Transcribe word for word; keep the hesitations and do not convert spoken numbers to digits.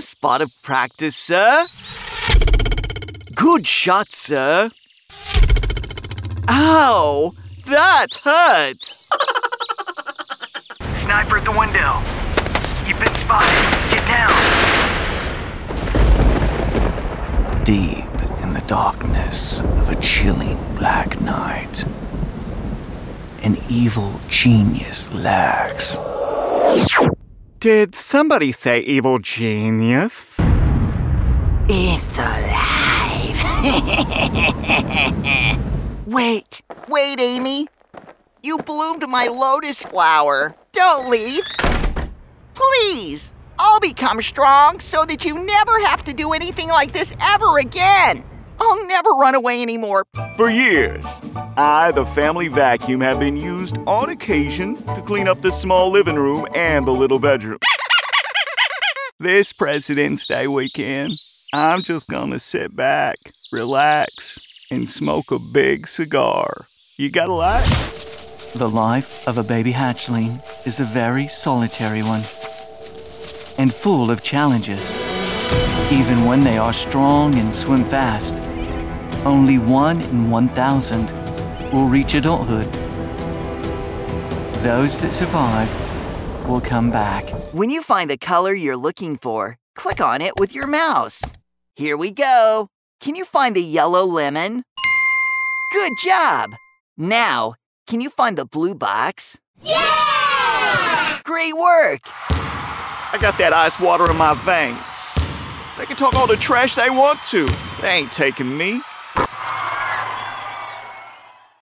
spot of practice, sir. Good shot, sir. Ow! That hurt! Sniper at the window. You've been spotted. Get down. Deep in the darkness of a chilling black night, an evil genius lurks. Did somebody say evil genius? It's alive. Wait, wait, Amy. You bloomed my lotus flower. Don't leave. Please, I'll become strong so that you never have to do anything like this ever again. I'll never run away anymore. For years, I, the family vacuum, have been used on occasion to clean up the small living room and the little bedroom. This President's Day weekend, I'm just gonna sit back, relax, and smoke a big cigar. You got a light? The life of a baby hatchling is a very solitary one and full of challenges. Even when they are strong and swim fast, only one in one thousand will reach adulthood. Those that survive will come back. When you find the color you're looking for, click on it with your mouse. Here we go. Can you find the yellow lemon? Good job. Now, can you find the blue box? Yeah! Great work. I got that ice water in my veins. They can talk all the trash they want to. They ain't taking me.